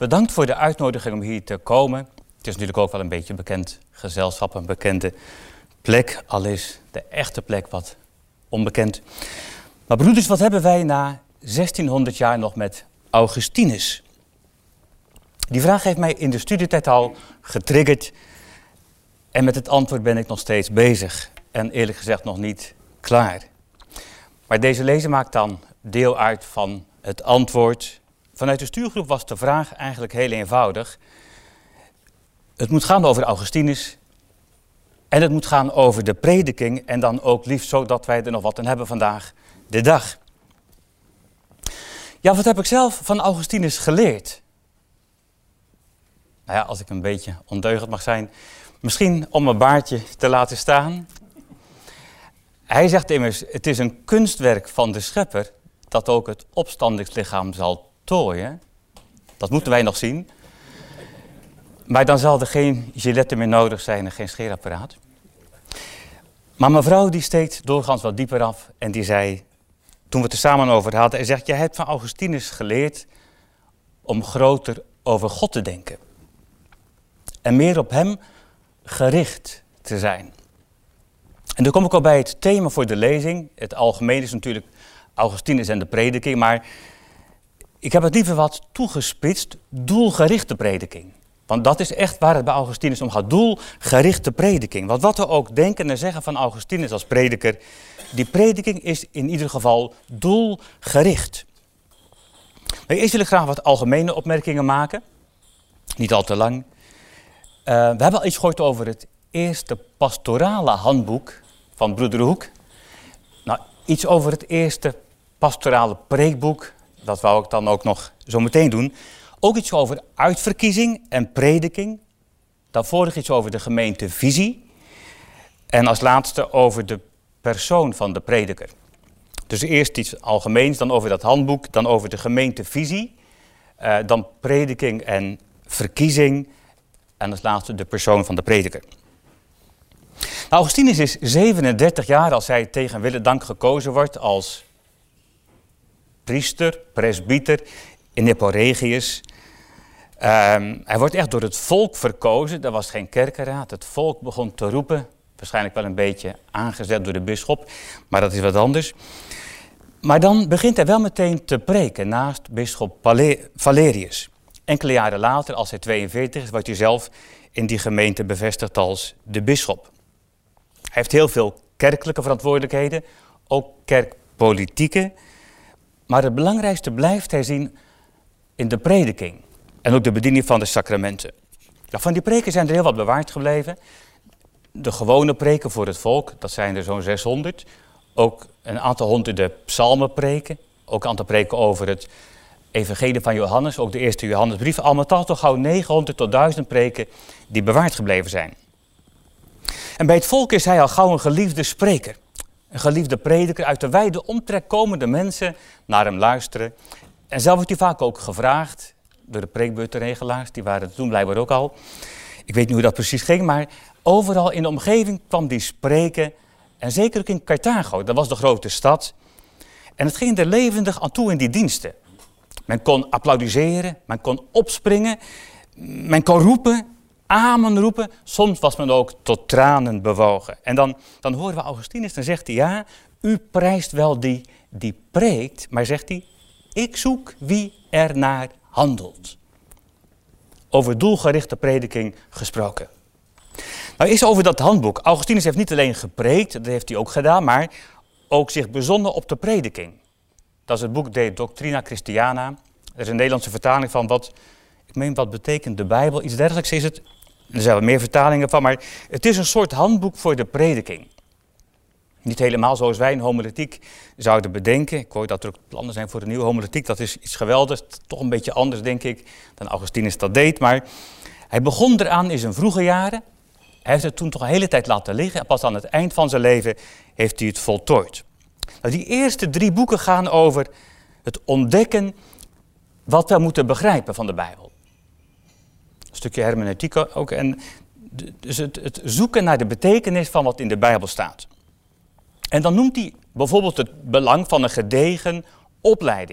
Bedankt voor de uitnodiging om hier te komen. Het is natuurlijk ook wel een beetje een bekend gezelschap, een bekende plek. Al is de echte plek wat onbekend. Maar broeders, wat hebben wij na 1600 jaar nog met Augustinus? Die vraag heeft mij in de studietijd al getriggerd. En met het antwoord ben ik nog steeds bezig. En eerlijk gezegd nog niet klaar. Maar deze lezing maakt dan deel uit van het antwoord. Vanuit de stuurgroep was de vraag eigenlijk heel eenvoudig. Het moet gaan over Augustinus. En het moet gaan over de prediking. En dan ook liefst zodat wij er nog wat aan hebben vandaag de dag. Ja, wat heb ik zelf van Augustinus geleerd? Nou ja, als ik een beetje ondeugend mag zijn. Misschien om mijn baardje te laten staan. Hij zegt immers, het is een kunstwerk van de schepper dat ook het opstandingslichaam zal tooien. Dat moeten wij nog zien. Maar dan zal er geen giletten meer nodig zijn en geen scheerapparaat. Maar mijn vrouw die steekt doorgaans wat dieper af en die zei, toen we het er samen over hadden, hij zegt, jij hebt van Augustinus geleerd om groter over God te denken. En meer op hem gericht te zijn. En dan kom ik al bij het thema voor de lezing. Het algemeen is natuurlijk Augustinus en de prediking, maar ik heb het liever wat toegespitst, doelgerichte prediking. Want dat is echt waar het bij Augustinus om gaat, doelgerichte prediking. Want wat we ook denken en zeggen van Augustinus als prediker, die prediking is in ieder geval doelgericht. Maar eerst wil ik graag wat algemene opmerkingen maken, niet al te lang. We hebben al iets gehoord over het eerste pastorale handboek van broeder Hoek. Nou, iets over het eerste pastorale preekboek, dat wou ik dan ook nog zo meteen doen. Ook iets over uitverkiezing en prediking. Daarvoor iets over de gemeentevisie. En als laatste over de persoon van de prediker. Dus eerst iets algemeens, dan over dat handboek, dan over de gemeentevisie. Dan prediking en verkiezing. En als laatste de persoon van de prediker. Nou, Augustinus is 37 jaar als hij tegen wil en dank gekozen wordt als priester, presbyter in Neporegius. Hij wordt echt door het volk verkozen. Er was geen kerkenraad. Het volk begon te roepen. Waarschijnlijk wel een beetje aangezet door de bisschop. Maar dat is wat anders. Maar dan begint hij wel meteen te preken naast bisschop Valerius. Enkele jaren later, als hij 42 is, wordt hij zelf in die gemeente bevestigd als de bisschop. Hij heeft heel veel kerkelijke verantwoordelijkheden. Ook kerkpolitieke. Maar het belangrijkste blijft hij zien in de prediking. En ook de bediening van de sacramenten. Ja, van die preken zijn er heel wat bewaard gebleven. De gewone preken voor het volk, dat zijn er zo'n 600. Ook een aantal honderden psalmenpreken. Ook een aantal preken over het evangelie van Johannes. Ook de eerste Johannesbrief. Al met al toch gauw 900 tot 1000 preken die bewaard gebleven zijn. En bij het volk is hij al gauw een geliefde spreker. Een geliefde prediker. Uit de wijde omtrek komen de mensen naar hem luisteren. En zelf wordt hij vaak ook gevraagd door de preekbeurtenregelaars. Die waren er toen blijkbaar ook al. Ik weet niet hoe dat precies ging, maar overal in de omgeving kwam die spreken. En zeker ook in Carthago, dat was de grote stad. En het ging er levendig aan toe in die diensten. Men kon applaudisseren, men kon opspringen, men kon roepen, amen roepen. Soms was men ook tot tranen bewogen. En dan horen we Augustinus, dan zegt hij, ja, u prijst wel die preekt, maar zegt hij, ik zoek wie er naar handelt. Over doelgerichte prediking gesproken. Nou is over dat handboek. Augustinus heeft niet alleen gepreekt, dat heeft hij ook gedaan, maar ook zich bezonnen op de prediking. Dat is het boek De Doctrina Christiana. Er is een Nederlandse vertaling van wat betekent de Bijbel, iets dergelijks is het. Er zijn wel meer vertalingen van, maar het is een soort handboek voor de prediking. Niet helemaal zoals wij een homiletiek zouden bedenken. Ik hoor dat er ook plannen zijn voor een nieuwe homiletiek. Dat is iets geweldigs. Toch een beetje anders, denk ik, dan Augustinus dat deed. Maar hij begon eraan in zijn vroege jaren. Hij heeft het toen toch een hele tijd laten liggen. En pas aan het eind van zijn leven heeft hij het voltooid. Nou, die eerste 3 boeken gaan over het ontdekken wat we moeten begrijpen van de Bijbel. Een stukje hermeneutiek ook. En dus het zoeken naar de betekenis van wat in de Bijbel staat. En dan noemt hij bijvoorbeeld het belang van een gedegen opleiding.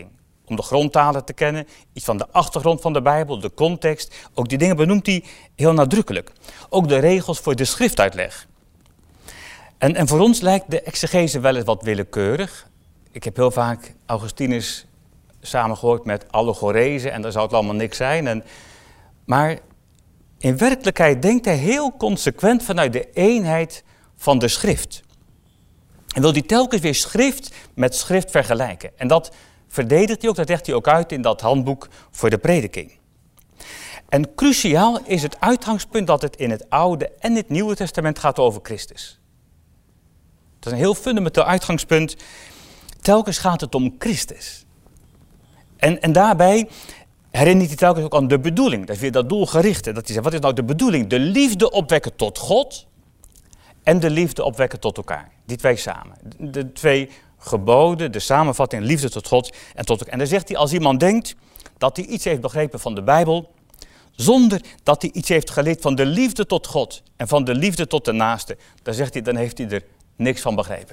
om de grondtalen te kennen, iets van de achtergrond van de Bijbel, de context. Ook die dingen benoemt hij heel nadrukkelijk. Ook de regels voor de schriftuitleg. En voor ons lijkt de exegese wel eens wat willekeurig. Ik heb heel vaak Augustinus samengehoord met allegorese en daar zou het allemaal niks zijn. Maar in werkelijkheid denkt hij heel consequent vanuit de eenheid van de schrift. En wil hij telkens weer schrift met schrift vergelijken. En dat verdedigt hij ook, dat legt hij ook uit in dat handboek voor de prediking. En cruciaal is het uitgangspunt dat het in het Oude en het Nieuwe Testament gaat over Christus. Dat is een heel fundamenteel uitgangspunt. Telkens gaat het om Christus. En daarbij herinnert hij telkens ook aan de bedoeling. Dat is weer dat doelgerichte. Dat hij zegt, wat is nou de bedoeling? De liefde opwekken tot God en de liefde opwekken tot elkaar. Die twee samen. De twee geboden, de samenvatting, liefde tot God en tot elkaar. En dan zegt hij, als iemand denkt dat hij iets heeft begrepen van de Bijbel, zonder dat hij iets heeft geleerd van de liefde tot God en van de liefde tot de naaste, dan zegt hij, dan heeft hij er niks van begrepen.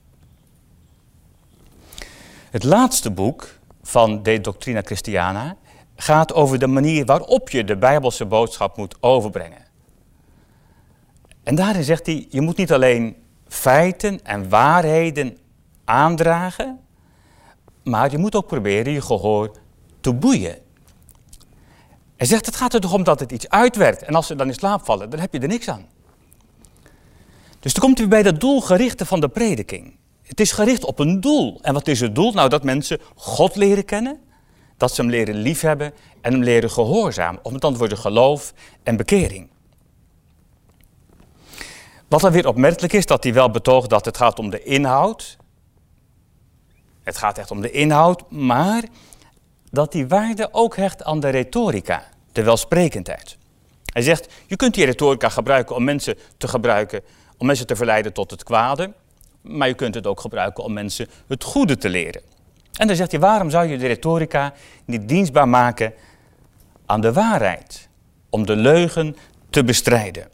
Het laatste boek van De Doctrina Christiana gaat over de manier waarop je de Bijbelse boodschap moet overbrengen. En daarin zegt hij, je moet niet alleen feiten en waarheden aandragen, maar je moet ook proberen je gehoor te boeien. Hij zegt, het gaat er toch om dat het iets uitwerkt. En als ze dan in slaap vallen, dan heb je er niks aan. Dus dan komt hij bij dat doelgerichte van de prediking. Het is gericht op een doel. En wat is het doel? Nou, dat mensen God leren kennen, dat ze hem leren liefhebben en hem leren gehoorzamen. Of met andere woorden geloof en bekering. Wat dan weer opmerkelijk is, dat hij wel betoogt dat het gaat om de inhoud. Het gaat echt om de inhoud, maar dat hij waarde ook hecht aan de retorica, de welsprekendheid. Hij zegt, je kunt die retorica gebruiken om mensen te verleiden tot het kwade, maar je kunt het ook gebruiken om mensen het goede te leren. En dan zegt hij, waarom zou je de retorica niet dienstbaar maken aan de waarheid, om de leugen te bestrijden?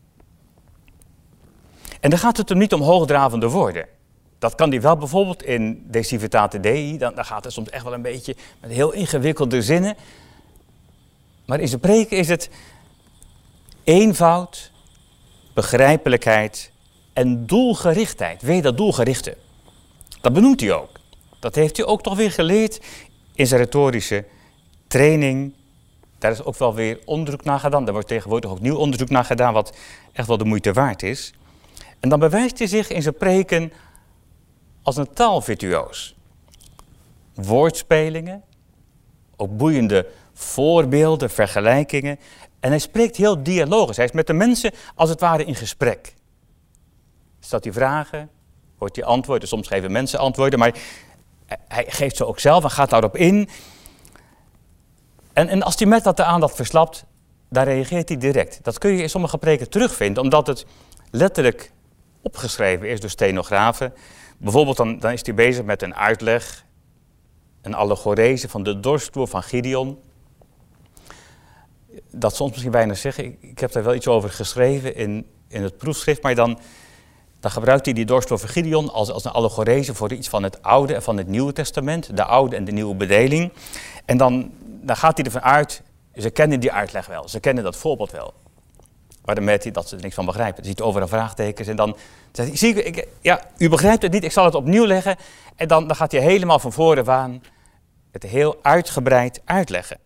En dan gaat het hem niet om hoogdravende woorden. Dat kan hij wel bijvoorbeeld in De Civitate Dei, dan gaat het soms echt wel een beetje met heel ingewikkelde zinnen. Maar in zijn preken is het eenvoud, begrijpelijkheid en doelgerichtheid. Weet dat doelgerichte. Dat benoemt hij ook. Dat heeft hij ook toch weer geleerd in zijn retorische training. Daar is ook wel weer onderzoek naar gedaan. Daar wordt tegenwoordig ook nieuw onderzoek naar gedaan, wat echt wel de moeite waard is. En dan bewijst hij zich in zijn preken als een taalvirtuoos. Woordspelingen, ook boeiende voorbeelden, vergelijkingen. En hij spreekt heel dialogisch. Hij is met de mensen als het ware in gesprek. Stelt hij vragen, hoort hij antwoorden. Soms geven mensen antwoorden, maar hij geeft ze ook zelf en gaat daarop in. En als hij met dat de aandacht verslapt, dan reageert hij direct. Dat kun je in sommige preken terugvinden, omdat het letterlijk opgeschreven is door stenografen. Bijvoorbeeld dan is hij bezig met een uitleg, een allegorese van de dorsttoer van Gideon. Dat soms misschien bijna zeggen, ik heb daar wel iets over geschreven in het proefschrift, maar dan gebruikt hij die dorsttoer van Gideon als een allegorese voor iets van het Oude en van het Nieuwe Testament, de Oude en de Nieuwe bedeling. En dan gaat hij ervan uit, ze kennen die uitleg wel, ze kennen dat voorbeeld wel. Maar dan merkt hij dat ze er niks van begrijpen. Dan ziet hij overal vraagtekens en dan zegt hij, zie ik, ja, u begrijpt het niet, ik zal het opnieuw leggen. En dan gaat hij helemaal van voren aan het heel uitgebreid uitleggen.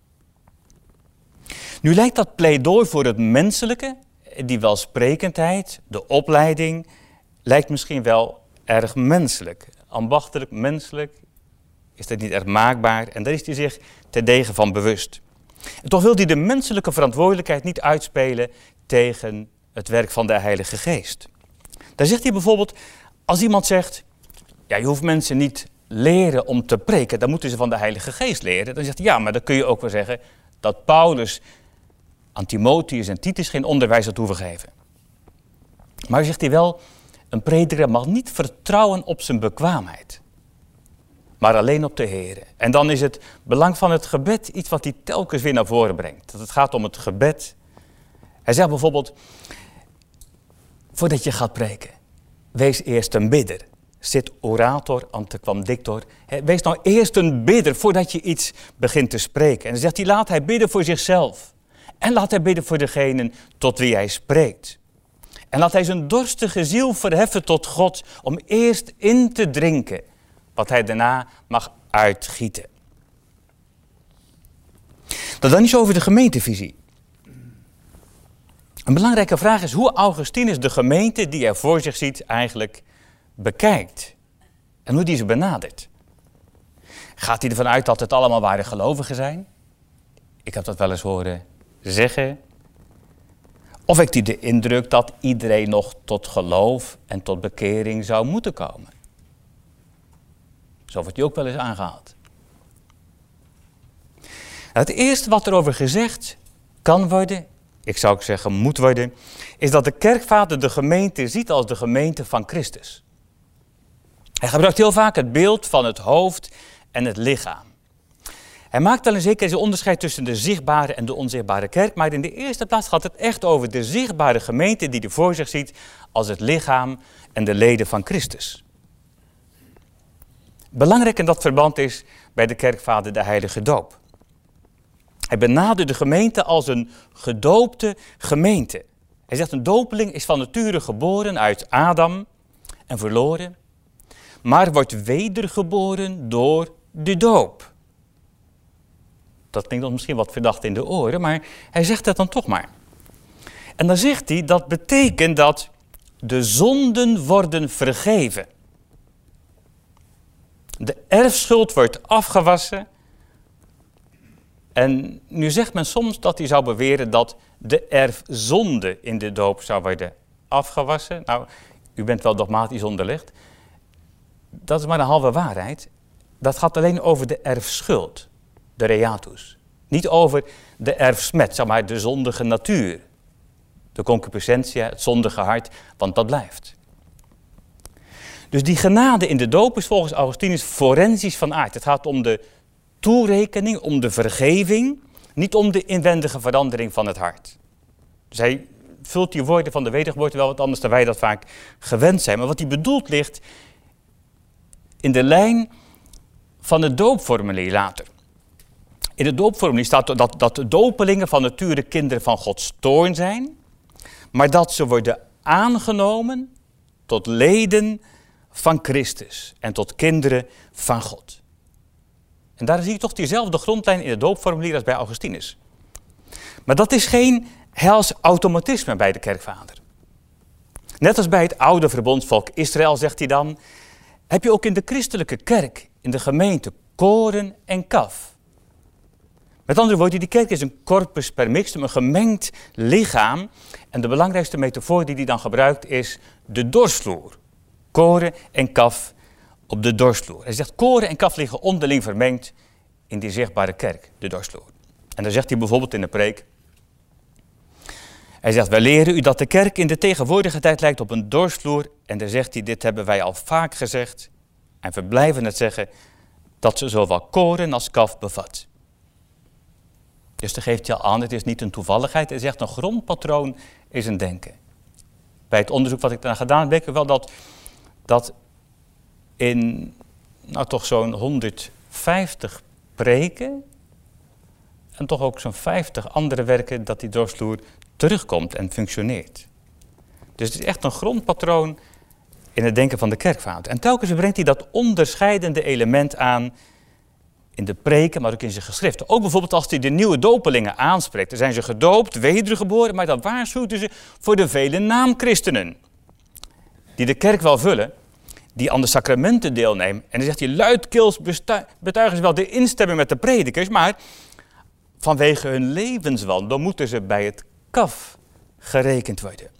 Nu lijkt dat pleidooi voor het menselijke, die welsprekendheid, de opleiding, lijkt misschien wel erg menselijk. Ambachtelijk, menselijk, is dat niet erg maakbaar en daar is hij zich terdege van bewust. En toch wil hij de menselijke verantwoordelijkheid niet uitspelen tegen het werk van de Heilige Geest. Daar zegt hij bijvoorbeeld, als iemand zegt, ja, je hoeft mensen niet leren om te preken, dan moeten ze van de Heilige Geest leren. Dan zegt hij, ja, maar dan kun je ook wel zeggen dat Paulus aan Timotheus en Titus geen onderwijs had hoeven geven. Maar zegt hij wel, een prediker mag niet vertrouwen op zijn bekwaamheid, maar alleen op de Heere. En dan is het belang van het gebed iets wat hij telkens weer naar voren brengt. Dat het gaat om het gebed. Hij zegt bijvoorbeeld, voordat je gaat preken, wees eerst een bidder. sit orator antequam dictor. Wees nou eerst een bidder voordat je iets begint te spreken. En dan zegt hij, laat hij bidden voor zichzelf. En laat hij bidden voor degene tot wie hij spreekt. En laat hij zijn dorstige ziel verheffen tot God om eerst in te drinken wat hij daarna mag uitgieten. Dan iets over de gemeentevisie. Een belangrijke vraag is hoe Augustinus de gemeente die hij voor zich ziet eigenlijk bekijkt. En hoe die ze benadert. Gaat hij ervan uit dat het allemaal ware gelovigen zijn? Ik heb dat wel eens horen zeggen. Of heeft hij de indruk dat iedereen nog tot geloof en tot bekering zou moeten komen? Zo wordt hij ook wel eens aangehaald. Het eerste wat erover gezegd kan worden, ik zou ook zeggen moet worden, is dat de kerkvader de gemeente ziet als de gemeente van Christus. Hij gebruikt heel vaak het beeld van het hoofd en het lichaam. Hij maakt wel een zeker onderscheid tussen de zichtbare en de onzichtbare kerk, maar in de eerste plaats gaat het echt over de zichtbare gemeente die hij voor zich ziet als het lichaam en de leden van Christus. Belangrijk in dat verband is bij de kerkvader de heilige doop. Hij benadert de gemeente als een gedoopte gemeente. Hij zegt een dopeling is van nature geboren uit Adam en verloren, maar wordt wedergeboren door de doop. Dat klinkt dan misschien wat verdacht in de oren, maar hij zegt dat dan toch maar. En dan zegt hij dat betekent dat de zonden worden vergeven. De erfschuld wordt afgewassen. En nu zegt men soms dat hij zou beweren dat de erfzonde in de doop zou worden afgewassen. Nou, u bent wel dogmatisch onderlegd. Dat is maar een halve waarheid. Dat gaat alleen over de erfschuld, de reatus. Niet over de erfsmet, zeg maar de zondige natuur. De concupiscentia, het zondige hart, want dat blijft. Dus die genade in de doop is volgens Augustinus forensisch van aard. Het gaat om de toerekening, om de vergeving, niet om de inwendige verandering van het hart. Dus hij vult die woorden van de wedergeboorte wel wat anders dan wij dat vaak gewend zijn. Maar wat hij bedoelt ligt in de lijn van het doopformulier later. In het doopformulier staat dat de dopelingen van nature kinderen van Gods toorn zijn, maar dat ze worden aangenomen tot leden van Christus en tot kinderen van God. En daar zie je toch diezelfde grondlijn in het doopformulier als bij Augustinus. Maar dat is geen hels automatisme bij de kerkvader. Net als bij het oude verbondsvolk Israël, zegt hij dan, heb je ook in de christelijke kerk, in de gemeente, koren en kaf. Met andere woorden, die kerk is een corpus per mixtum, een gemengd lichaam. En de belangrijkste metafoor die hij dan gebruikt is de dorsvloer. Koren en kaf op de dorsvloer. Hij zegt, koren en kaf liggen onderling vermengd in die zichtbare kerk, de dorsvloer. En dan zegt hij bijvoorbeeld in de preek. Hij zegt, wij leren u dat de kerk in de tegenwoordige tijd lijkt op een dorsvloer. En dan zegt hij, dit hebben wij al vaak gezegd. En we blijven het zeggen, dat ze zowel koren als kaf bevat. Dus dan geeft hij al aan, het is niet een toevalligheid. Hij zegt, een grondpatroon is een denken. Bij het onderzoek wat ik daarna gedaan heb, bleek ik wel dat in toch zo'n 150 preken en toch ook zo'n 50 andere werken dat die dorsvloer terugkomt en functioneert. Dus het is echt een grondpatroon in het denken van de kerkvader. En telkens brengt hij dat onderscheidende element aan in de preken, maar ook in zijn geschriften. Ook bijvoorbeeld als hij de nieuwe dopelingen aanspreekt. Dan zijn ze gedoopt, wedergeboren, maar dan waarschuwt ze voor de vele naamchristenen. Die de kerk wel vullen, die aan de sacramenten deelnemen. En dan zegt hij, luidkeels betuigen ze wel de instemming met de predikers, maar vanwege hun levenswandel moeten ze bij het kaf gerekend worden.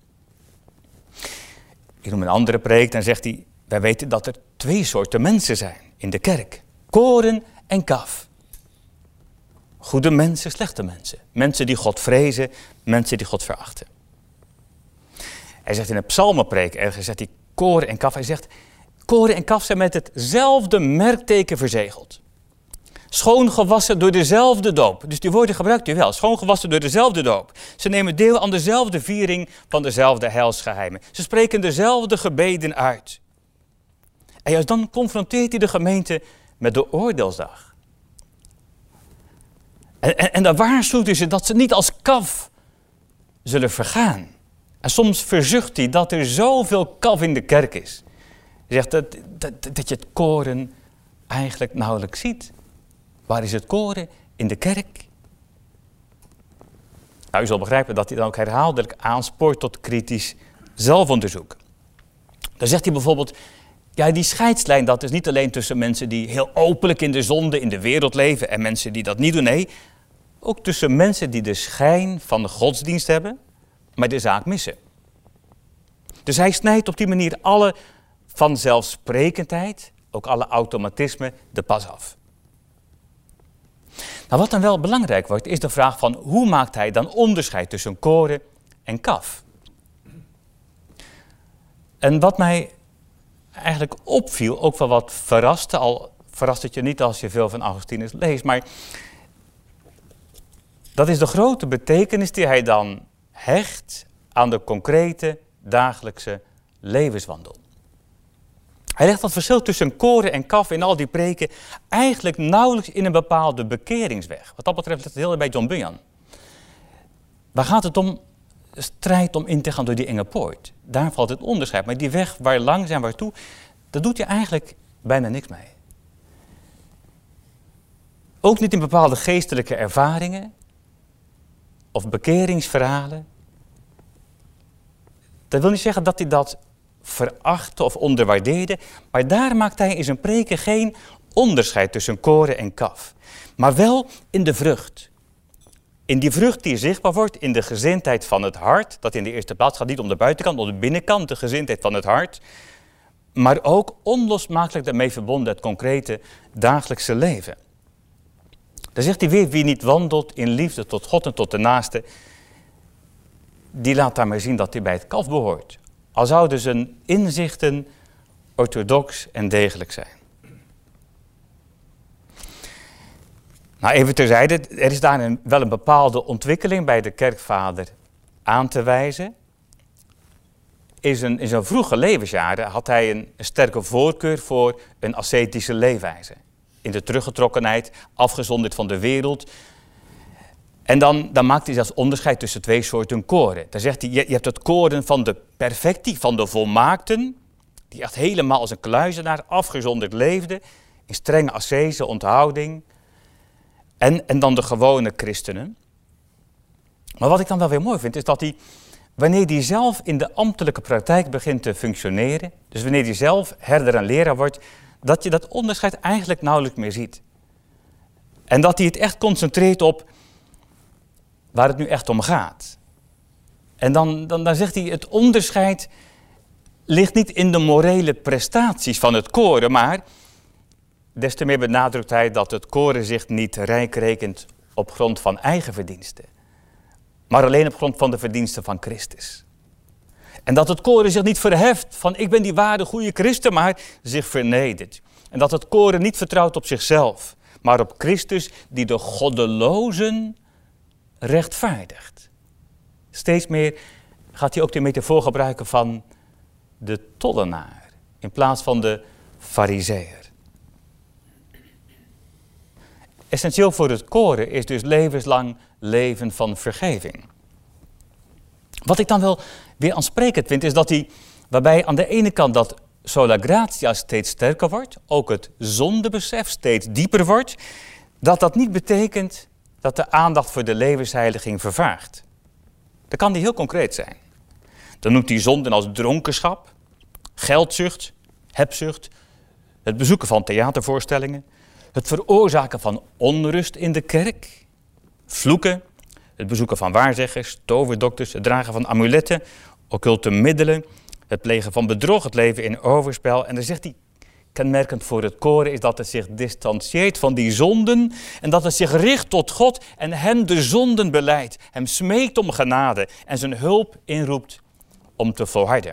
Ik noem een andere preek, dan zegt hij, wij weten dat er 2 soorten mensen zijn in de kerk. Koren en kaf. Goede mensen, slechte mensen. Mensen die God vrezen, mensen die God verachten. Hij zegt in een psalmenpreek, ergens zegt hij koren en kaf. Hij zegt, koren en kaf zijn met hetzelfde merkteken verzegeld. Schoongewassen door dezelfde doop. Dus die woorden gebruikt u wel. Schoongewassen door dezelfde doop. Ze nemen deel aan dezelfde viering van dezelfde heilsgeheimen. Ze spreken dezelfde gebeden uit. En juist dan confronteert hij de gemeente met de oordeelsdag. En dan waarschuwt hij ze dat ze niet als kaf zullen vergaan. En soms verzucht hij dat er zoveel kaf in de kerk is. Hij zegt dat je het koren eigenlijk nauwelijks ziet. Waar is het koren? In de kerk. Nou, u zal begrijpen dat hij dan ook herhaaldelijk aanspoort tot kritisch zelfonderzoek. Dan zegt hij bijvoorbeeld, ja, die scheidslijn, dat is niet alleen tussen mensen die heel openlijk in de zonde in de wereld leven en mensen die dat niet doen. Nee, ook tussen mensen die de schijn van de godsdienst hebben, maar de zaak missen. Dus hij snijdt op die manier alle vanzelfsprekendheid, ook alle automatisme, de pas af. Nou, wat dan wel belangrijk wordt, is de vraag van hoe maakt hij dan onderscheid tussen koren en kaf? En wat mij eigenlijk opviel, ook wel wat verraste, al verrast het je niet als je veel van Augustinus leest, maar dat is de grote betekenis die hij dan hecht aan de concrete dagelijkse levenswandel. Hij legt dat verschil tussen koren en kaf in al die preken eigenlijk nauwelijks in een bepaalde bekeringsweg. Wat dat betreft ligt het heel erg bij John Bunyan. Waar gaat het om? Strijd om in te gaan door die enge poort. Daar valt het onderscheid. Maar die weg waar langs en waartoe, daar doet hij eigenlijk bijna niks mee. Ook niet in bepaalde geestelijke ervaringen of bekeringsverhalen. Dat wil niet zeggen dat hij dat verachtte of onderwaardeerde, maar daar maakt hij in zijn preken geen onderscheid tussen koren en kaf. Maar wel in de vrucht. In die vrucht die zichtbaar wordt in de gezindheid van het hart, dat in de eerste plaats gaat niet om de buitenkant, om de binnenkant, de gezindheid van het hart, maar ook onlosmakelijk daarmee verbonden het concrete dagelijkse leven. Dan zegt hij weer, wie niet wandelt in liefde tot God en tot de naaste, die laat daarmee zien dat hij bij het kaf behoort. Al zouden zijn inzichten orthodox en degelijk zijn. Nou, even terzijde, er is daar wel een bepaalde ontwikkeling bij de kerkvader aan te wijzen. In zijn vroege levensjaren had hij een sterke voorkeur voor een ascetische leefwijze. In de teruggetrokkenheid, afgezonderd van de wereld. En dan maakt hij zelfs onderscheid tussen twee soorten koren. Dan zegt hij, je hebt het koren van de perfecti, van de volmaakten, die echt helemaal als een kluizenaar afgezonderd leefde, in strenge ascese, onthouding. En dan de gewone christenen. Maar wat ik dan wel weer mooi vind, is dat hij, wanneer hij zelf in de ambtelijke praktijk begint te functioneren, dus wanneer hij zelf herder en leraar wordt, dat je dat onderscheid eigenlijk nauwelijks meer ziet. En dat hij het echt concentreert op waar het nu echt om gaat. En dan zegt hij, het onderscheid ligt niet in de morele prestaties van het koren, maar des te meer benadrukt hij dat het koren zich niet rijk rekent op grond van eigen verdiensten, maar alleen op grond van de verdiensten van Christus. En dat het koren zich niet verheft van ik ben die ware goede christen, maar zich vernedert. En dat het koren niet vertrouwt op zichzelf, maar op Christus die de goddelozen rechtvaardigt. Steeds meer gaat hij ook de metafoor gebruiken van de tollenaar in plaats van de farizeeër. Essentieel voor het koren is dus levenslang leven van vergeving. Wat ik dan wel weer aansprekend vind, is dat hij, waarbij aan de ene kant dat sola gratia steeds sterker wordt, ook het zondebesef steeds dieper wordt, dat niet betekent dat de aandacht voor de levensheiliging vervaagt. Dat kan die heel concreet zijn. Dan noemt hij zonden als dronkenschap, geldzucht, hebzucht, het bezoeken van theatervoorstellingen, het veroorzaken van onrust in de kerk, vloeken, het bezoeken van waarzeggers, toverdokters, het dragen van amuletten, occulte middelen, het plegen van bedrog, het leven in overspel. En dan zegt hij, kenmerkend voor het koren is dat het zich distancieert van die zonden en dat het zich richt tot God en hem de zonden belijdt, hem smeekt om genade en zijn hulp inroept om te volharden.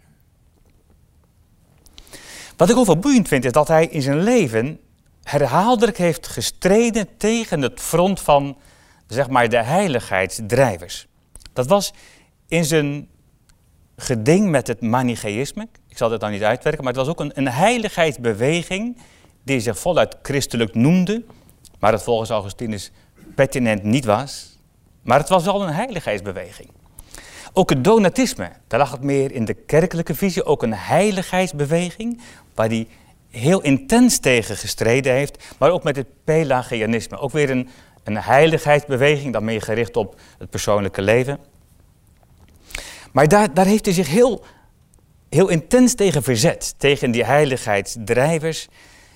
Wat ik ook wel boeiend vind is dat hij in zijn leven herhaaldelijk heeft gestreden tegen het front van, zeg maar, de heiligheidsdrijvers. Dat was in zijn geding met het Manichaïsme. Ik zal dat nou niet uitwerken, maar het was ook een heiligheidsbeweging die zich voluit christelijk noemde, maar het volgens Augustinus pertinent niet was. Maar het was wel een heiligheidsbeweging. Ook het Donatisme, daar lag het meer in de kerkelijke visie, ook een heiligheidsbeweging, waar hij heel intens tegen gestreden heeft, maar ook met het Pelagianisme. Ook weer een heiligheidsbeweging, dan meer gericht op het persoonlijke leven. Maar daar heeft hij zich heel intens tegen verzet, tegen die heiligheidsdrijvers.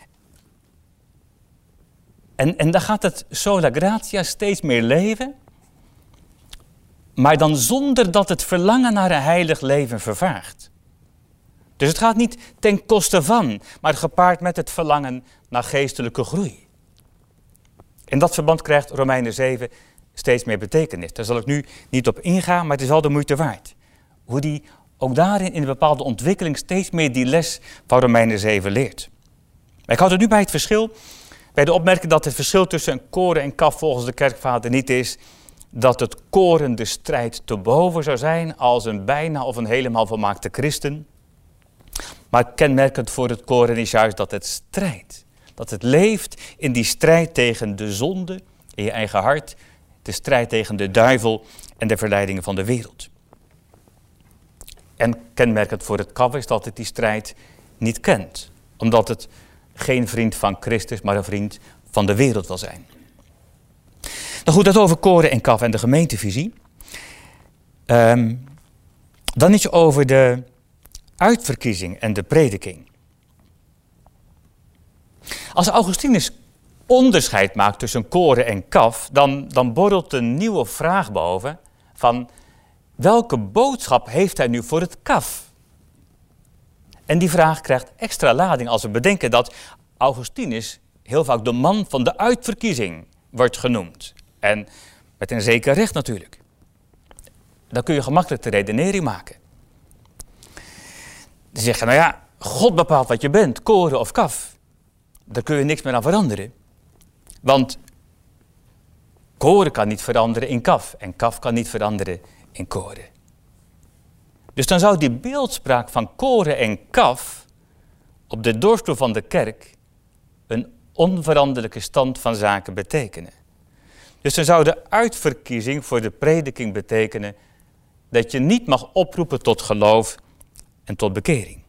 En dan gaat het sola gratia steeds meer leven, maar dan zonder dat het verlangen naar een heilig leven vervaagt. Dus het gaat niet ten koste van, maar gepaard met het verlangen naar geestelijke groei. In dat verband krijgt Romeinen 7 steeds meer betekenis. Daar zal ik nu niet op ingaan, maar het is wel de moeite waard. Hoe die ook daarin in een bepaalde ontwikkeling steeds meer die les van Romeinen 7 leert. Maar ik houd er nu bij het verschil, bij de opmerking dat het verschil tussen een koren en kaf volgens de kerkvader niet is dat het koren de strijd te boven zou zijn als een bijna of een helemaal volmaakte christen. Maar kenmerkend voor het koren is juist dat het strijdt. Dat het leeft in die strijd tegen de zonde in je eigen hart. De strijd tegen de duivel en de verleidingen van de wereld. En kenmerkend voor het kaf is dat het die strijd niet kent. Omdat het geen vriend van Christus, maar een vriend van de wereld wil zijn. Nou goed, dat over koren en kaf en de gemeentevisie. Dan iets over de uitverkiezing en de prediking. Als Augustinus onderscheid maakt tussen koren en kaf, dan borrelt een nieuwe vraag boven van welke boodschap heeft hij nu voor het kaf? En die vraag krijgt extra lading als we bedenken dat Augustinus heel vaak de man van de uitverkiezing wordt genoemd. En met een zeker recht natuurlijk. Dan kun je gemakkelijk de redenering maken. Dan zeg je, nou ja, God bepaalt wat je bent, koren of kaf. Daar kun je niks meer aan veranderen. Want koren kan niet veranderen in kaf. En kaf kan niet veranderen in koren. Dus dan zou die beeldspraak van koren en kaf op de doorstoel van de kerk een onveranderlijke stand van zaken betekenen. Dus dan zou de uitverkiezing voor de prediking betekenen dat je niet mag oproepen tot geloof en tot bekering.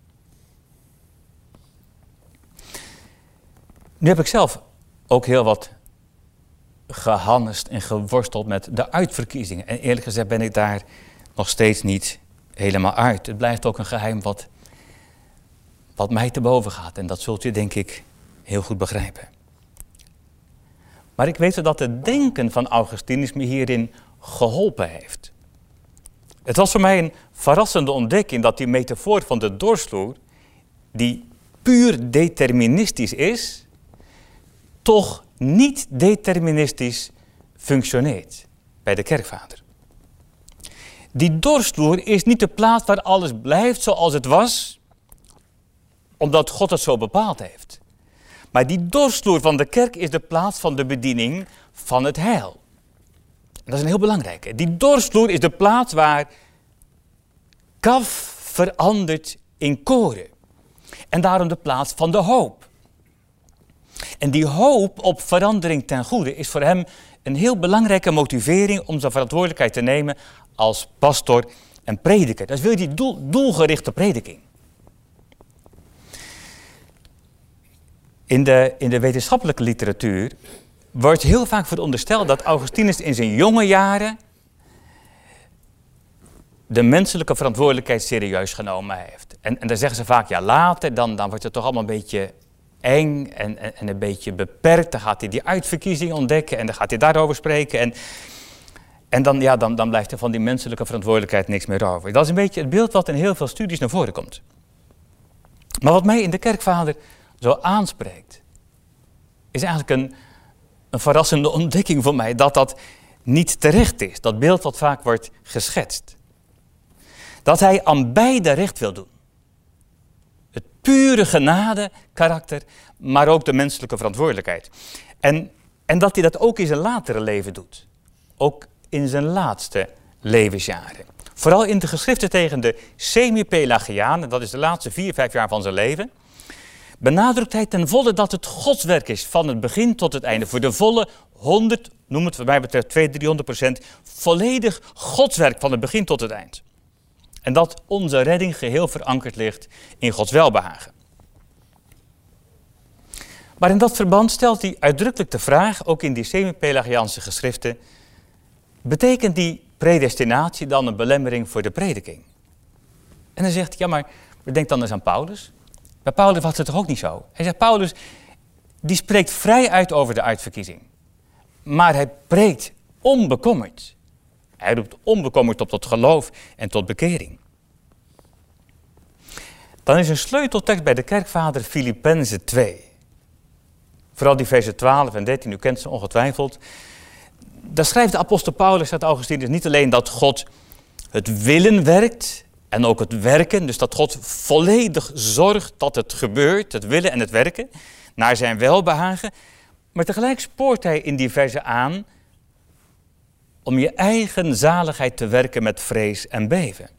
Nu heb ik zelf ook heel wat gehannest en geworsteld met de uitverkiezingen. En eerlijk gezegd ben ik daar nog steeds niet helemaal uit. Het blijft ook een geheim wat mij te boven gaat. En dat zult u denk ik heel goed begrijpen. Maar ik weet wel dat het denken van Augustinus me hierin geholpen heeft. Het was voor mij een verrassende ontdekking dat die metafoor van de doorsloer, die puur deterministisch is, toch niet deterministisch functioneert bij de kerkvader. Die dorsvloer is niet de plaats waar alles blijft zoals het was, omdat God het zo bepaald heeft. Maar die dorsvloer van de kerk is de plaats van de bediening van het heil. En dat is een heel belangrijke. Die dorsvloer is de plaats waar kaf verandert in koren. En daarom de plaats van de hoop. En die hoop op verandering ten goede is voor hem een heel belangrijke motivering om zijn verantwoordelijkheid te nemen als pastor en prediker. Dat is weer die doelgerichte prediking. In de wetenschappelijke literatuur wordt heel vaak verondersteld dat Augustinus in zijn jonge jaren de menselijke verantwoordelijkheid serieus genomen heeft. En dan zeggen ze vaak, ja later, dan wordt het toch allemaal een beetje eng en een beetje beperkt. Dan gaat hij die uitverkiezing ontdekken en dan gaat hij daarover spreken. En dan blijft er van die menselijke verantwoordelijkheid niks meer over. Dat is een beetje het beeld wat in heel veel studies naar voren komt. Maar wat mij in de kerkvader zo aanspreekt, is eigenlijk een verrassende ontdekking voor mij dat niet terecht is. Dat beeld wat vaak wordt geschetst. Dat hij aan beide recht wil doen. Het pure genade karakter, maar ook de menselijke verantwoordelijkheid. En dat hij dat ook in zijn latere leven doet. Ook in zijn laatste levensjaren. Vooral in de geschriften tegen de semi-Pelagianen, dat is de laatste 4-5 jaar van zijn leven, benadrukt hij ten volle dat het Godswerk is van het begin tot het einde. Voor de volle 100, noem het wat mij betreft 200-300%, volledig Godswerk van het begin tot het eind. En dat onze redding geheel verankerd ligt in Gods welbehagen. Maar in dat verband stelt hij uitdrukkelijk de vraag, ook in die semi-Pelagiaanse geschriften, betekent die predestinatie dan een belemmering voor de prediking? En dan zegt hij, ja maar, bedenk dan eens aan Paulus. Bij Paulus was het toch ook niet zo? Hij zegt, Paulus, die spreekt vrij uit over de uitverkiezing. Maar hij preekt onbekommerd. Hij roept onbekommerd op tot geloof en tot bekering. Dan is een sleuteltekst bij de kerkvader Filippenzen 2. Vooral die versen 12 en 13, u kent ze ongetwijfeld. Daar schrijft de apostel Paulus, zegt Augustinus, niet alleen dat God het willen werkt en ook het werken. Dus dat God volledig zorgt dat het gebeurt, het willen en het werken, naar zijn welbehagen. Maar tegelijk spoort hij in die versen aan om je eigen zaligheid te werken met vrees en beven.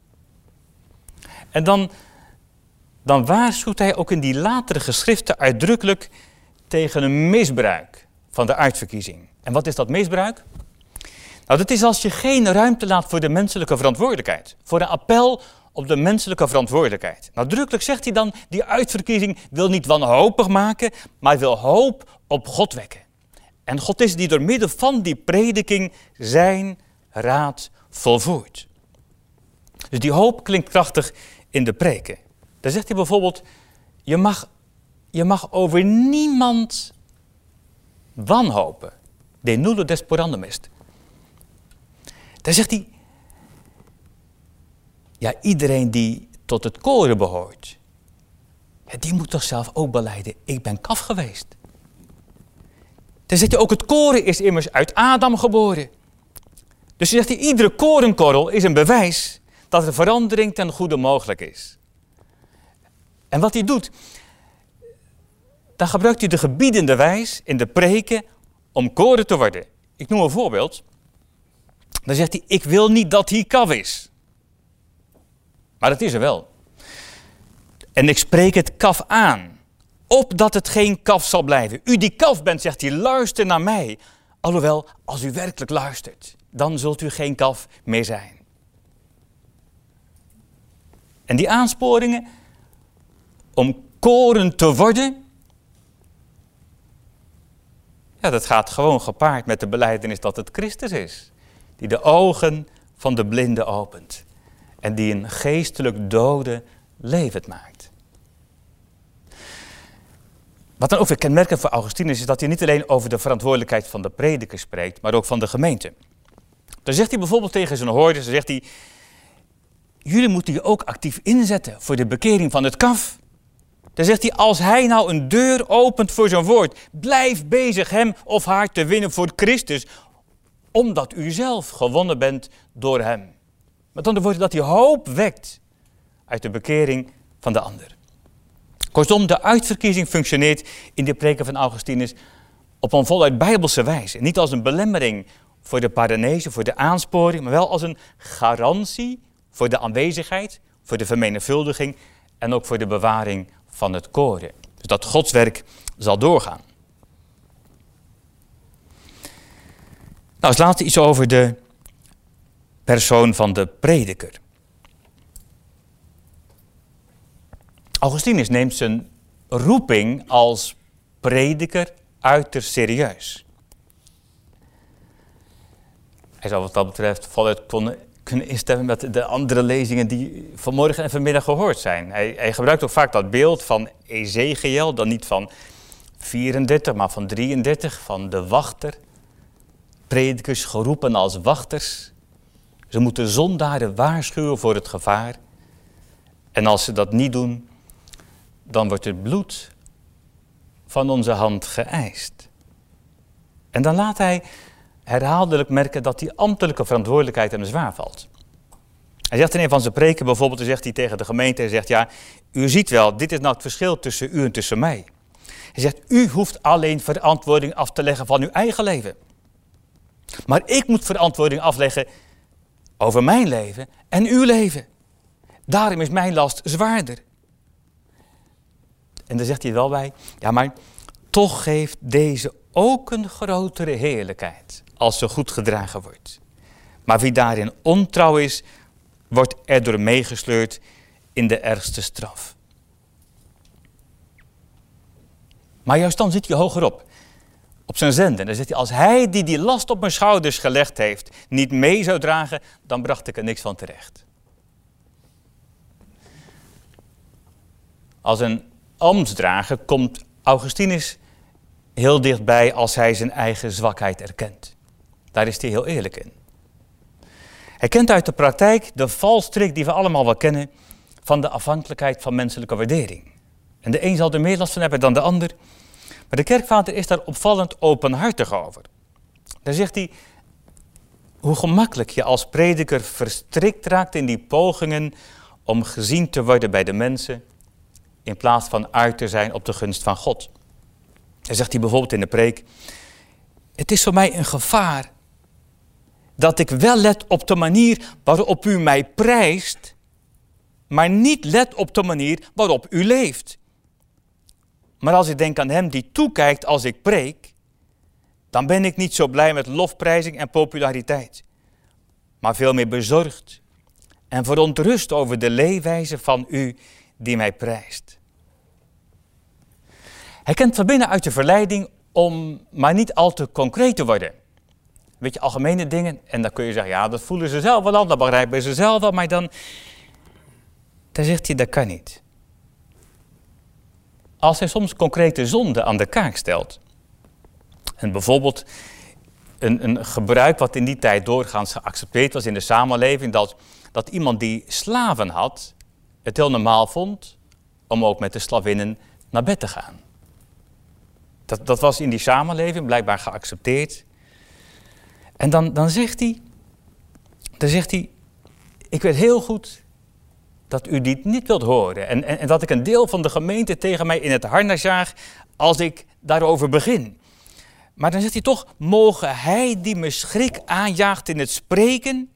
En dan waarschuwt hij ook in die latere geschriften uitdrukkelijk tegen een misbruik van de uitverkiezing. En wat is dat misbruik? Nou, dat is als je geen ruimte laat voor de menselijke verantwoordelijkheid. Voor een appel op de menselijke verantwoordelijkheid. Nadrukkelijk zegt hij dan, die uitverkiezing wil niet wanhopig maken, maar wil hoop op God wekken. En God is die door middel van die prediking zijn raad volvoert. Dus die hoop klinkt krachtig in de preken. Daar zegt hij bijvoorbeeld, je mag over niemand wanhopen. De nullo desporandum est. Daar zegt hij, ja, iedereen die tot het koren behoort, ja, die moet toch zelf ook belijden, ik ben kaf geweest. Dan zegt hij ook, het koren is immers uit Adam geboren. Dus zegt hij, iedere korenkorrel is een bewijs dat er verandering ten goede mogelijk is. En wat hij doet, dan gebruikt hij de gebiedende wijs in de preken om koren te worden. Ik noem een voorbeeld. Dan zegt hij, ik wil niet dat hij kaf is. Maar dat is er wel. En ik spreek het kaf aan, opdat het geen kaf zal blijven. U die kaf bent, zegt hij, luister naar mij. Alhoewel, als u werkelijk luistert, dan zult u geen kaf meer zijn. En die aansporingen om koren te worden, ja, dat gaat gewoon gepaard met de belijdenis dat het Christus is. Die de ogen van de blinde opent. En die een geestelijk dode levend maakt. Wat dan ook weer kenmerkend voor Augustinus is dat hij niet alleen over de verantwoordelijkheid van de prediker spreekt, maar ook van de gemeente. Dan zegt hij bijvoorbeeld tegen zijn hoorders, dan zegt hij, jullie moeten je ook actief inzetten voor de bekering van het kaf. Dan zegt hij, als hij nou een deur opent voor zijn woord, blijf bezig hem of haar te winnen voor Christus, omdat u zelf gewonnen bent door hem. Met andere woorden, dat hij hoop wekt uit de bekering van de ander. Kortom, de uitverkiezing functioneert in de preken van Augustinus op een voluit bijbelse wijze. Niet als een belemmering voor de paranese, voor de aansporing, maar wel als een garantie voor de aanwezigheid, voor de vermenigvuldiging en ook voor de bewaring van het koren. Dus dat Gods werk zal doorgaan. Nou, als laatste iets over de persoon van de prediker. Augustinus neemt zijn roeping als prediker uiterst serieus. Hij zou wat dat betreft voluit kunnen instemmen met de andere lezingen die vanmorgen en vanmiddag gehoord zijn. Hij gebruikt ook vaak dat beeld van Ezekiel, dan niet van 34, maar van 33, van de wachter. Predikers geroepen als wachters. Ze moeten zondaren waarschuwen voor het gevaar. En als ze dat niet doen, dan wordt het bloed van onze hand geëist. En dan laat hij herhaaldelijk merken dat die ambtelijke verantwoordelijkheid hem zwaar valt. Hij zegt in een van zijn preken bijvoorbeeld, dan zegt hij tegen de gemeente, hij zegt, ja, u ziet wel, dit is nou het verschil tussen u en tussen mij. Hij zegt, u hoeft alleen verantwoording af te leggen van uw eigen leven. Maar ik moet verantwoording afleggen over mijn leven en uw leven. Daarom is mijn last zwaarder. En dan zegt hij er wel bij, ja, maar toch geeft deze ook een grotere heerlijkheid als ze goed gedragen wordt. Maar wie daarin ontrouw is, wordt erdoor meegesleurd in de ergste straf. Maar juist dan zit hij hogerop, op zijn zender. Dan zegt hij, als hij die last op mijn schouders gelegd heeft, niet mee zou dragen, dan bracht ik er niks van terecht. Als een ambtsdrager komt Augustinus heel dichtbij als hij zijn eigen zwakheid erkent. Daar is hij heel eerlijk in. Hij kent uit de praktijk de valstrik die we allemaal wel kennen van de afhankelijkheid van menselijke waardering. En de een zal er meer last van hebben dan de ander. Maar de kerkvader is daar opvallend openhartig over. Dan zegt hij, hoe gemakkelijk je als prediker verstrikt raakt in die pogingen om gezien te worden bij de mensen, in plaats van uit te zijn op de gunst van God. Dan zegt hij bijvoorbeeld in de preek, het is voor mij een gevaar dat ik wel let op de manier waarop u mij prijst, maar niet let op de manier waarop u leeft. Maar als ik denk aan hem die toekijkt als ik preek, dan ben ik niet zo blij met lofprijzing en populariteit, maar veel meer bezorgd en verontrust over de leefwijze van u die mij prijst. Hij kent van binnen uit de verleiding om maar niet al te concreet te worden. Een beetje algemene dingen en dan kun je zeggen, ja, dat voelen ze zelf wel aan, dat begrijpen ze zelf wel, maar dan zegt hij, dat kan niet. Als hij soms concrete zonden aan de kaak stelt, en bijvoorbeeld een gebruik wat in die tijd doorgaans geaccepteerd was in de samenleving, dat iemand die slaven had, het heel normaal vond om ook met de slavinnen naar bed te gaan. Dat was in die samenleving blijkbaar geaccepteerd. En dan zegt hij, ik weet heel goed dat u dit niet wilt horen. En dat ik een deel van de gemeente tegen mij in het harnas jaag als ik daarover begin. Maar dan zegt hij toch, mogen hij die me schrik aanjaagt in het spreken,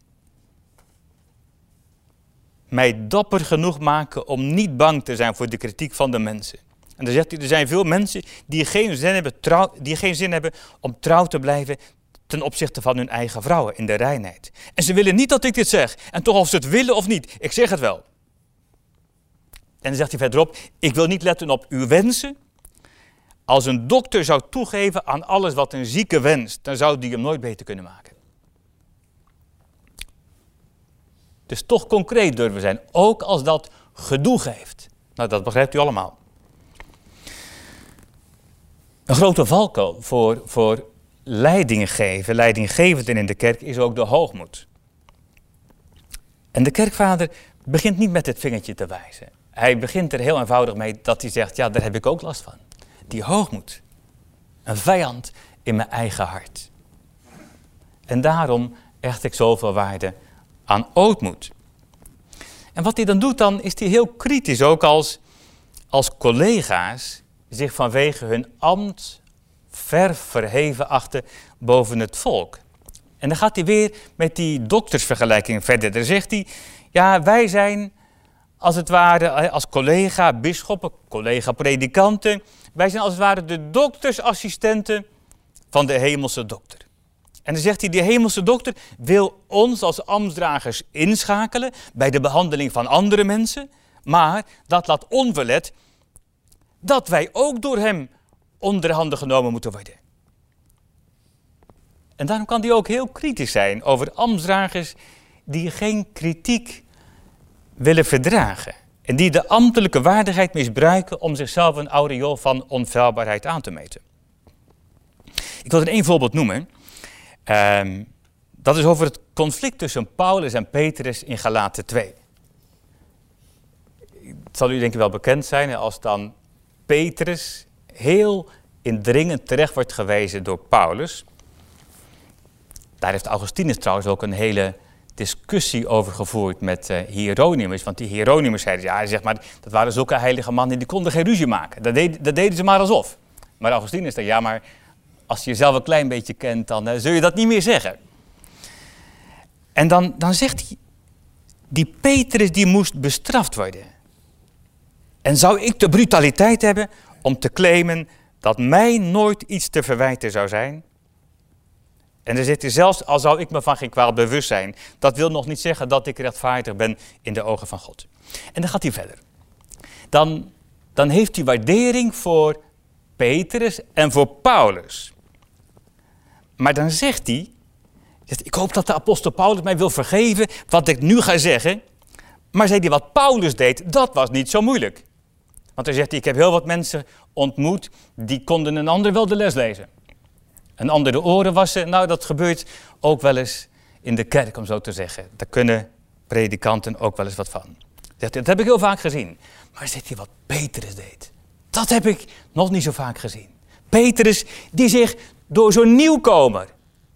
mij dapper genoeg maken om niet bang te zijn voor de kritiek van de mensen. En dan zegt hij, er zijn veel mensen die geen zin hebben om trouw te blijven ten opzichte van hun eigen vrouwen in de reinheid. En ze willen niet dat ik dit zeg. En toch of ze het willen of niet, ik zeg het wel. En dan zegt hij verderop, ik wil niet letten op uw wensen. Als een dokter zou toegeven aan alles wat een zieke wenst, dan zou die hem nooit beter kunnen maken. Dus toch concreet durven zijn, ook als dat gedoe geeft. Nou, dat begrijpt u allemaal. Een grote valkuil voor leidinggevenden in de kerk is ook de hoogmoed. En de kerkvader begint niet met het vingertje te wijzen. Hij begint er heel eenvoudig mee dat hij zegt, ja, daar heb ik ook last van. Die hoogmoed. Een vijand in mijn eigen hart. En daarom hecht ik zoveel waarde aan ootmoed. En wat hij dan doet, dan is hij heel kritisch, ook als collega's zich vanwege hun ambt ver verheven achten boven het volk. En dan gaat hij weer met die doktersvergelijking verder. Dan zegt hij, ja, wij zijn als het ware als collega-bisschoppen, collega-predikanten, wij zijn als het ware de doktersassistenten van de hemelse dokter. En dan zegt hij, die hemelse dokter wil ons als ambtsdragers inschakelen bij de behandeling van andere mensen, maar dat laat onverlet dat wij ook door hem onder de handen genomen moeten worden. En daarom kan hij ook heel kritisch zijn over ambtsdragers die geen kritiek willen verdragen. En die de ambtelijke waardigheid misbruiken om zichzelf een aureool van onfeilbaarheid aan te meten. Ik wil er één voorbeeld noemen. Dat is over het conflict tussen Paulus en Petrus in Galaten 2. Het zal u denk ik wel bekend zijn als dan Petrus heel indringend terecht wordt gewezen door Paulus. Daar heeft Augustinus trouwens ook een hele discussie over gevoerd met Hieronymus. Want die Hieronymus zeiden, ja, zeg maar, dat waren zulke heilige mannen, die konden geen ruzie maken. Dat deden ze maar alsof. Maar Augustinus zei, ja, maar als je jezelf een klein beetje kent, dan zul je dat niet meer zeggen. En dan zegt hij, die Petrus die moest bestraft worden. En zou ik de brutaliteit hebben om te claimen dat mij nooit iets te verwijten zou zijn? En dan zegt hij, zelfs al zou ik me van geen kwaad bewust zijn, dat wil nog niet zeggen dat ik rechtvaardig ben in de ogen van God. En dan gaat hij verder. Dan heeft hij waardering voor Petrus en voor Paulus. Maar dan zegt hij, ik hoop dat de apostel Paulus mij wil vergeven wat ik nu ga zeggen. Maar zei hij, wat Paulus deed, dat was niet zo moeilijk. Want hij zegt, ik heb heel wat mensen ontmoet, die konden een ander wel de les lezen. Een ander de oren wassen, nou dat gebeurt ook wel eens in de kerk, om zo te zeggen. Daar kunnen predikanten ook wel eens wat van. Zegt hij, dat heb ik heel vaak gezien. Maar zegt hij, wat Petrus deed, dat heb ik nog niet zo vaak gezien. Petrus die zich door zo'n nieuwkomer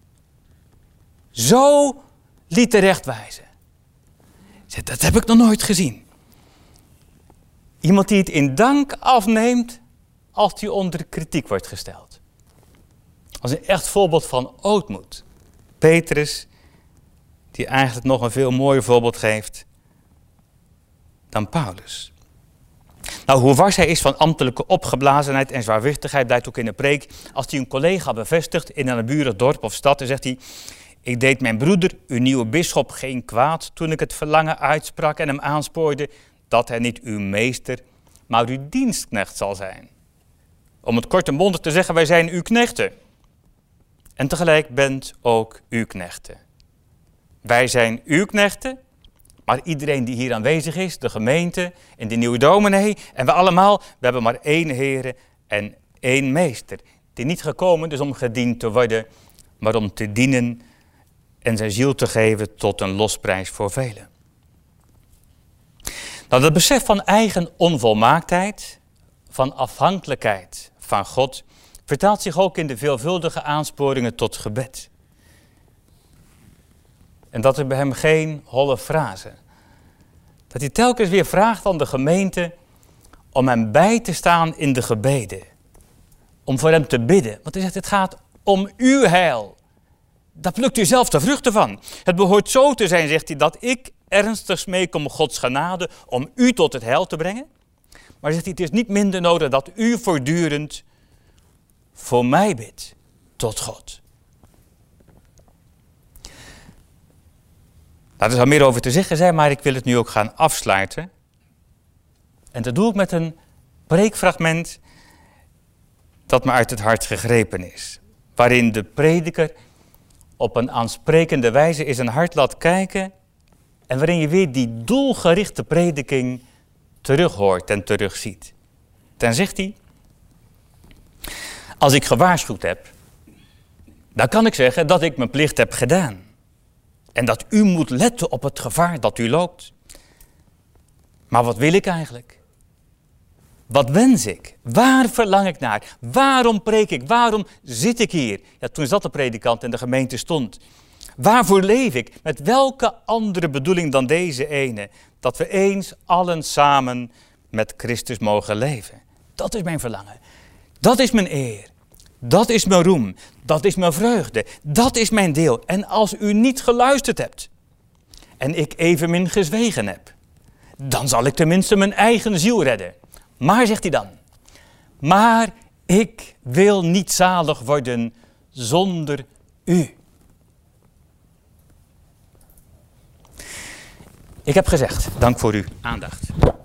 zo liet terechtwijzen. Zegt, dat heb ik nog nooit gezien. Iemand die het in dank afneemt als hij onder kritiek wordt gesteld. Als een echt voorbeeld van ootmoed. Petrus, die eigenlijk nog een veel mooier voorbeeld geeft dan Paulus. Nou, hoe wars hij is van ambtelijke opgeblazenheid en zwaarwichtigheid blijkt ook in de preek. Als hij een collega bevestigt in een naburig dorp of stad, dan zegt hij, ik deed mijn broeder, uw nieuwe bisschop, geen kwaad toen ik het verlangen uitsprak en hem aanspoorde dat hij niet uw meester, maar uw dienstknecht zal zijn. Om het kort en bondig te zeggen, wij zijn uw knechten. En tegelijk bent ook uw knechten. Wij zijn uw knechten, maar iedereen die hier aanwezig is, de gemeente en de nieuwe dominee en we allemaal, we hebben maar één Heere en één meester. Die niet gekomen is om gediend te worden, maar om te dienen en zijn ziel te geven tot een losprijs voor velen. Nou, dat besef van eigen onvolmaaktheid, van afhankelijkheid van God, vertaalt zich ook in de veelvuldige aansporingen tot gebed. En dat is bij hem geen holle frase. Dat hij telkens weer vraagt aan de gemeente om hem bij te staan in de gebeden. Om voor hem te bidden. Want hij zegt, het gaat om uw heil. Daar plukt u zelf de vruchten van. Het behoort zo te zijn, zegt hij, dat ik ernstig smeek om Gods genade om u tot het heil te brengen. Maar zegt hij, het is niet minder nodig dat u voortdurend voor mij bidt tot God. Daar is al meer over te zeggen zijn, maar ik wil het nu ook gaan afsluiten. En dat doe ik met een preekfragment dat me uit het hart gegrepen is. Waarin de prediker op een aansprekende wijze in zijn hart laat kijken en waarin je weer die doelgerichte prediking terughoort en terugziet. Dan zegt hij, als ik gewaarschuwd heb, dan kan ik zeggen dat ik mijn plicht heb gedaan. En dat u moet letten op het gevaar dat u loopt. Maar wat wil ik eigenlijk? Wat wens ik? Waar verlang ik naar? Waarom preek ik? Waarom zit ik hier? Ja, toen zat de predikant en de gemeente stond. Waarvoor leef ik? Met welke andere bedoeling dan deze ene? Dat we eens allen samen met Christus mogen leven. Dat is mijn verlangen. Dat is mijn eer. Dat is mijn roem. Dat is mijn vreugde. Dat is mijn deel. En als u niet geluisterd hebt en ik evenmin gezwegen heb, dan zal ik tenminste mijn eigen ziel redden. Maar, zegt hij dan, maar ik wil niet zalig worden zonder u. Ik heb gezegd, dank voor uw aandacht.